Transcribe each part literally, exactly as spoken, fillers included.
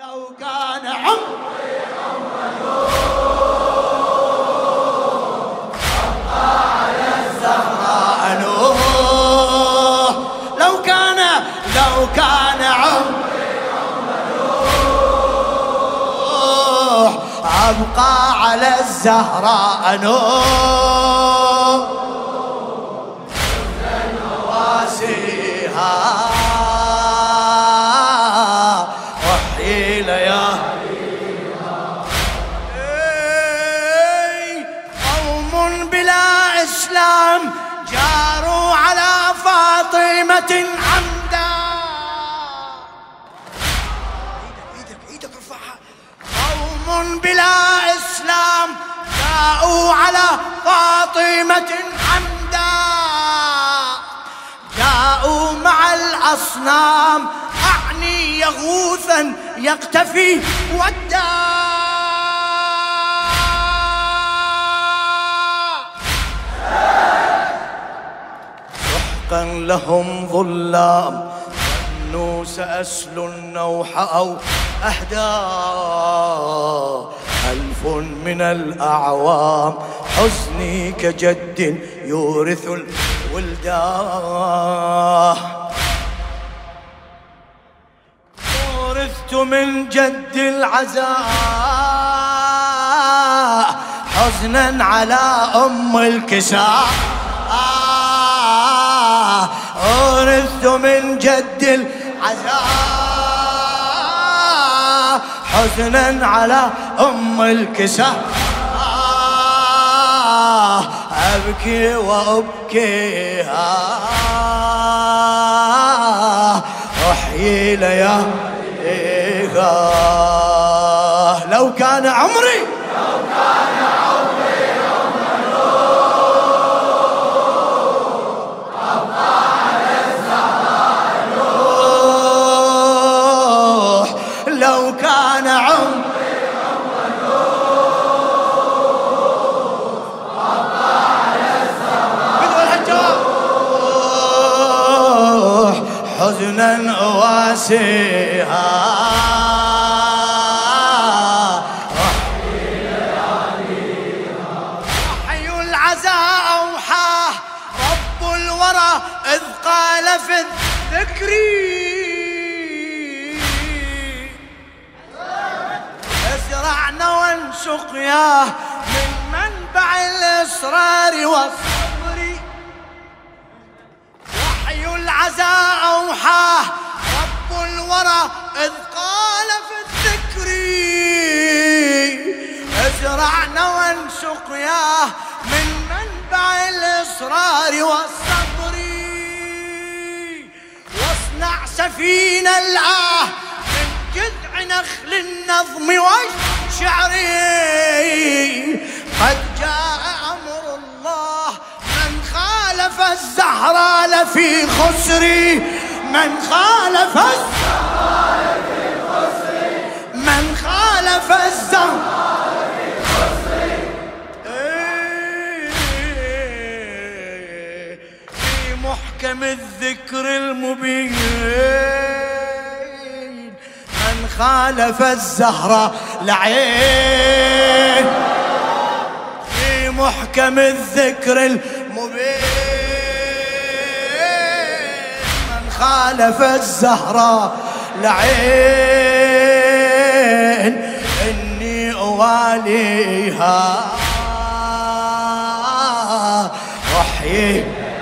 لو كان عمري أول أبقى على الزهراء نوح. لو كان لو كان عمري أول أبقى على الزهراء نوح. نواسيها وحي لياليها. قوم بلا إسلام جاروا على فاطمة عمدا. ايدك ايدك ارفعها. قوم بلا إسلام جاءوا على فاطمة عمدا. جاءوا مع الأصنام أعني يغوثا يقتفي ودا. سحقا لهم ظلام ظنوا سأسلوا النوح أو أهدى. ألف من الأعوام حزني كجد يورث الولدان. ورثت من جد العزاء حزنا على أم الكساء. ورثت من جد العزاء حزنا على أم الكساء. أبكي وأبكيها وحي لياليها. لو كان عمري لو كان عمري يوم نوح أبقى على الزهراء نوح. لو كان عمري حزنا أواسيها وحي لياليها. وحي العزاء أوحاه رب الورى إذ قال في الذكر. ازرع نوى سقياه من منبع الإصرار والصبر. وحي العزاء أوحاه رب الورى إذ قال في الذكر. ازرع نوى سقياه من منبع الإصرار والصبر. واصنع سفينة الآه من جذع نخل النظم والشعر. قد جاء أمر الله من خالف الزهراء لفي خسر. من خالف الزهراء لفي خسر. من خالف الزهراء لفي خسر. في محكم الذكر المبين من خالف الزهراء لعين. في محكم الذكر المبين خالف الزهراء لعين. إني أواليها وحي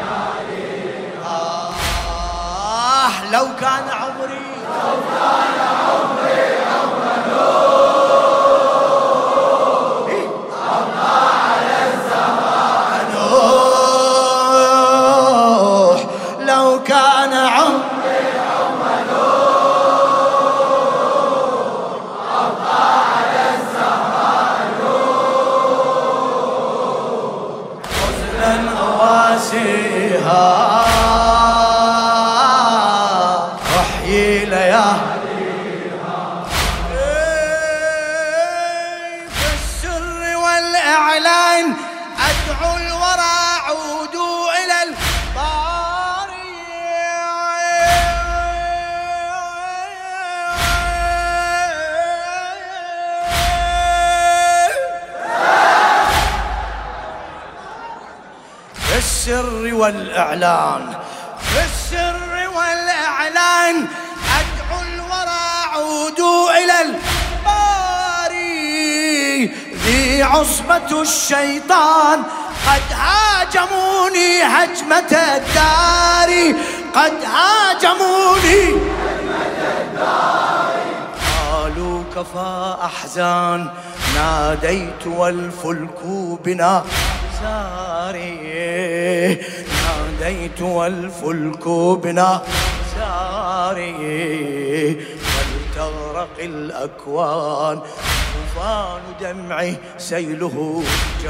آه. لو كان عمري لو كان عمري يوم نوح أبقى على الزهراء نوح. لو كان عمري يوم نوح أبقى على الزهراء نوح. حزنا أواسيها وحي لياليها. في السر والإعلان أدعو الورى عودوا إلى الباري. السر والإعلان في السر والإعلان أدعو الورى عودوا إلى الباري ذي عصبة الشيطان قد هاجموني هجمة الدار قد هاجموني هجمة الدار قالوا كفى أحزان ناديت والفلك بنا ساري ناديت والفلك بنا ساري ولتغرق الأكوان طوفان دمعي سيله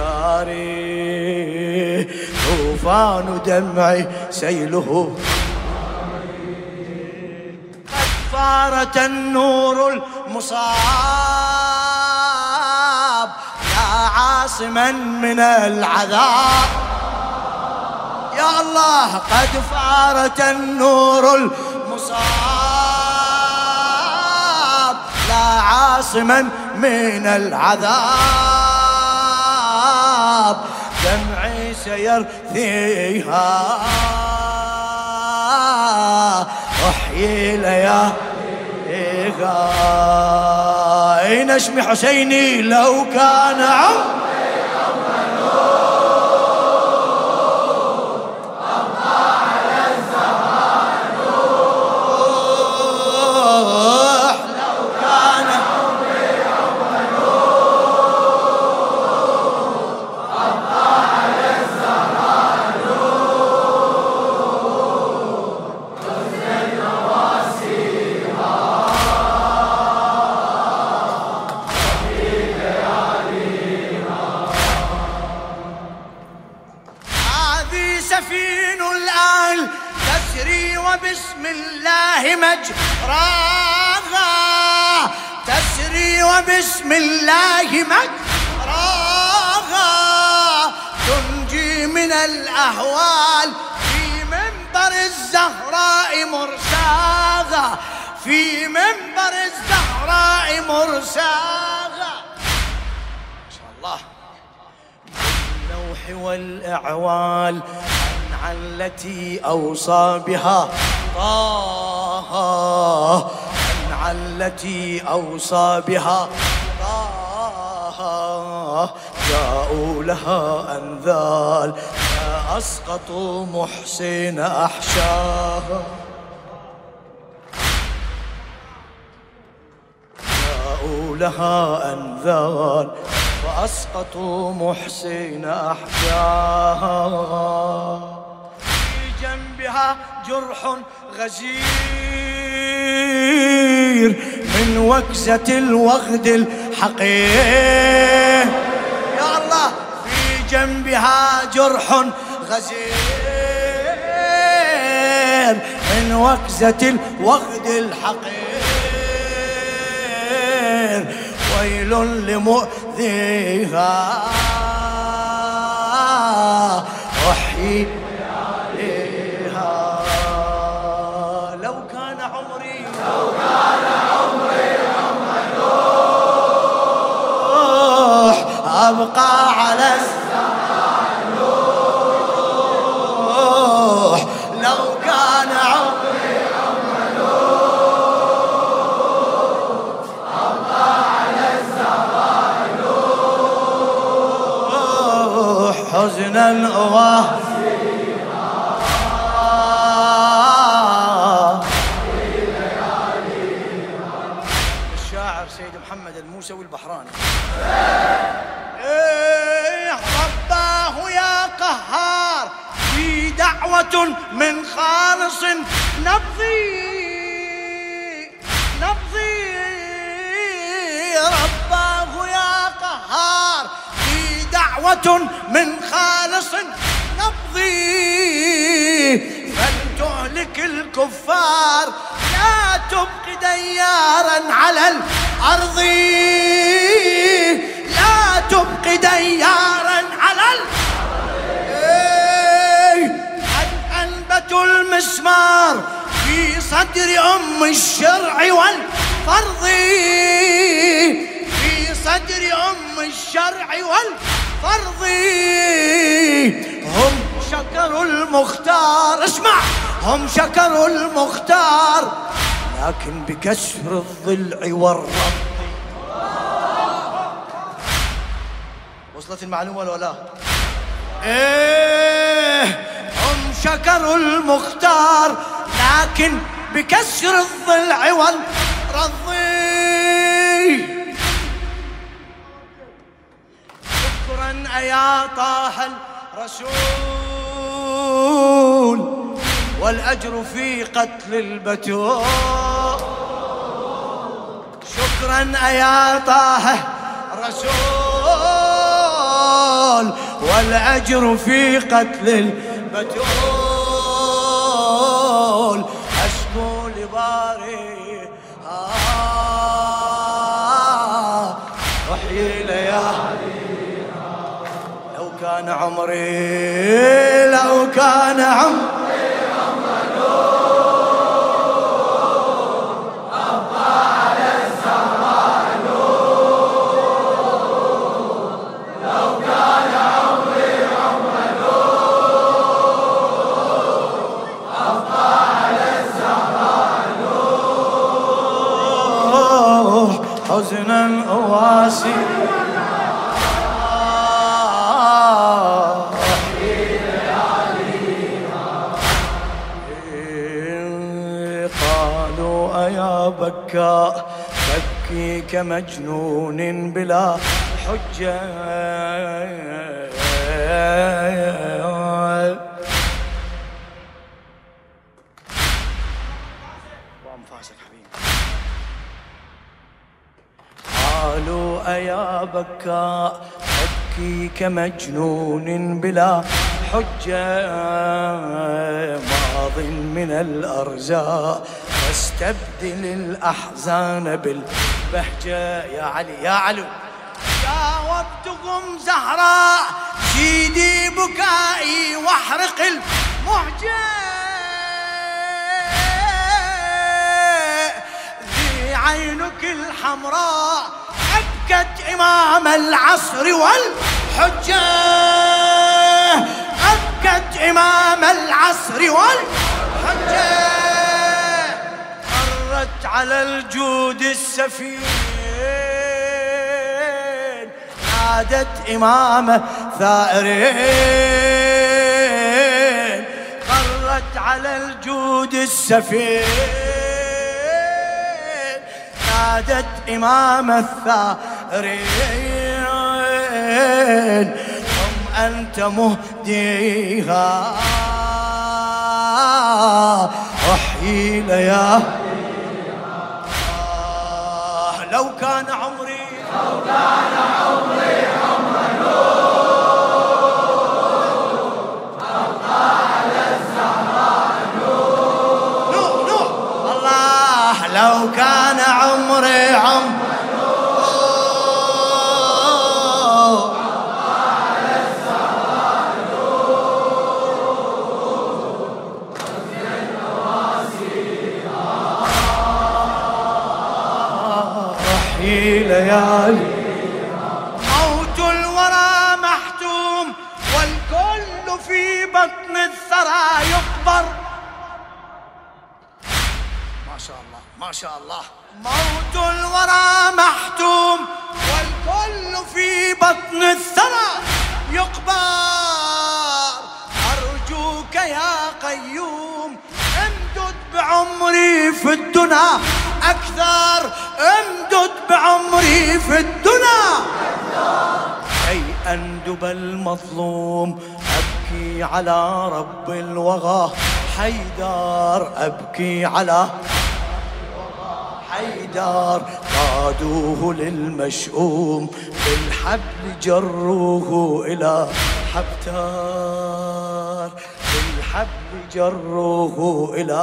جاري طوفان دمعي سيله قد فارت النور المصاب لا عاصما من العذاب يا الله قد فارت النور المصاب لا عاصما من العذاب دمعي سيرثيها احيي لياليها نشمي حسيني لو كان عمري سفين الآن تسري وبسم الله مجراها تسري وبسم الله مجراها تنجي من الأهوال في منبر الزهراء مرساها في منبر الزهراء مرساها ما شاء الله باللوح والأعوال عن التي أوصى بها طه عن التي أوصى بها طه جاءوا لها أنذال فأسقطوا محسن أحشاها جاءوا لها أنذال فأسقطوا محسن أحشاها في جنبها جرح غزير من وكزة الوغد الحقير يا الله في جنبها جرح غزير من وكزة الوغد الحقير ويل لمؤذيها أحيي عليها لو كان عمري لو كان عمري عمر نوح أبقى على السماء نوح لو كان عمري عمر نوح أبقى على السماء نوح حزنا أواسيها الشاعر سيد محمد الموسوي البحراني إيه رباه يا قهار في دعوة من خالص نبضي نبضي رباه يا قهار في دعوة من خالص نبضي فلتهلك الكفار لا تبقي ديارا على الأرض لا تبقي ديارا على الأرض قد أنبتوا المسمار في صدر أم الشرع والفرض في صدر أم الشرع والفرض هم شكروا المختار، اسمع، هم شكروا المختار لكن بكسر الضلع والرب. وصلت المعلومة ولا لا؟ ايه هم شكروا المختار لكن بكسر الضلع والرضي. شكرا يا طه الرسول والأجر في قتل البتول. شكرا يا طه الرسول والأجر في قتل البتول. أشكو لباري آه أحيي لياليها لو كان عمري، لو كان عمري حزنا أواسي قالوا أيا بكاء تبكي كمجنون بلا حجة. قالوا أيا بكاء تبكي كمجنون بلا حجة. ماض من الأرزاق واستبدل الأحزان بالبهجة. يا علي يا علي جاوبتكم زهراء سيدي بكائي واحرق المهجة. عينك الحمراء أبكت إمام العصر والحجة. أبكت إمام العصر والحجة. مرت على الجود السفين نادت إمام ثائرين. مرت على الجود السفين نادت إمام الثائرين. ثم أنت مهديها أحيي لياليها. لو كان عمري، لو كان عمري عمر نور أبقى على الزهراء نور نور الله. لو كان عمري عمر ليالي. موت الورى محتوم والكل في بطن الثرى يقبر. ما شاء الله ما شاء الله. موت الورى محتوم والكل في بطن الثرى يقبر. أرجوك يا قيوم امدد بعمري في الدنا أكثر. امدد بعمري في الدنا كي أندب المظلوم. أبكي على رب الوغى حيدار. أبكي على حيدار. قادوه للمشؤوم بالحبل جروه إلى حبتار. بالحبل جروه إلى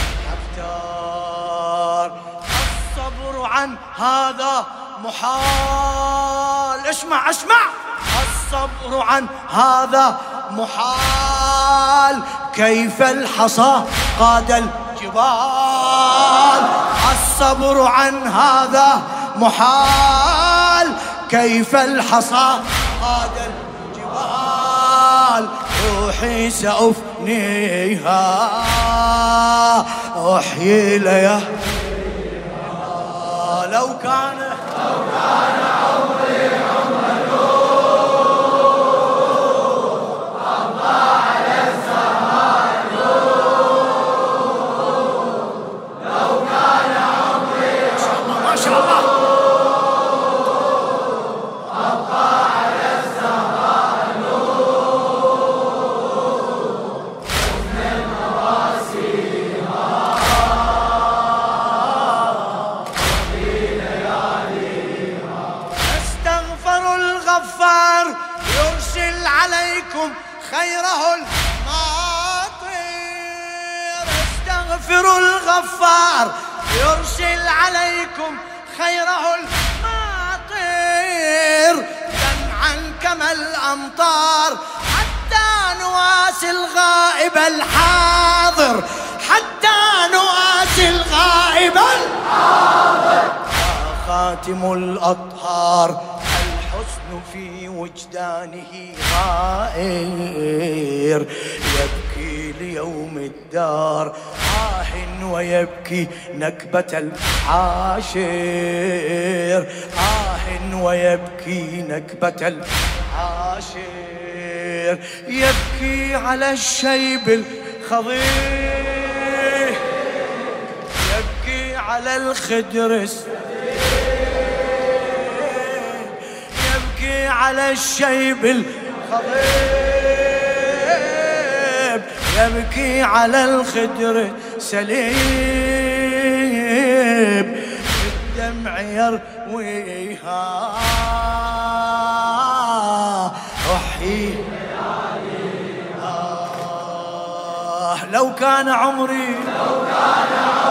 حبتار. الصبر عن هذا محال. اسمع اسمع. الصبر عن هذا محال. كيف الحصى قاد الجبال. الصبر عن هذا محال. كيف الحصى قاد الجبال. روح روحي سأفنيها أحيي لياليها لو كان لو كان عمري عمر الله على السماء لو كان عمري ما شاء الله ما شاء الله الله على السماء من رواسيها الغفار يرسل عليكم خيره الماطر استغفر الغفار يرسل عليكم خيره الماطر جمعا كما الأمطار حتى نواسي الغائب الحاضر حتى نواسي الغائب الحاضر خاتم الأطهار الحسن في وجدانه غائر يبكي ليوم الدار آه ويبكي نكبة الحاشر آه ويبكي نكبة الحاشر يبكي على الشيب الخضير يبكي على الخدر على الشيب الخضيب يبكي على الخدر سليب الدمع يرويها أحيي لو كان عمري لو كان عمري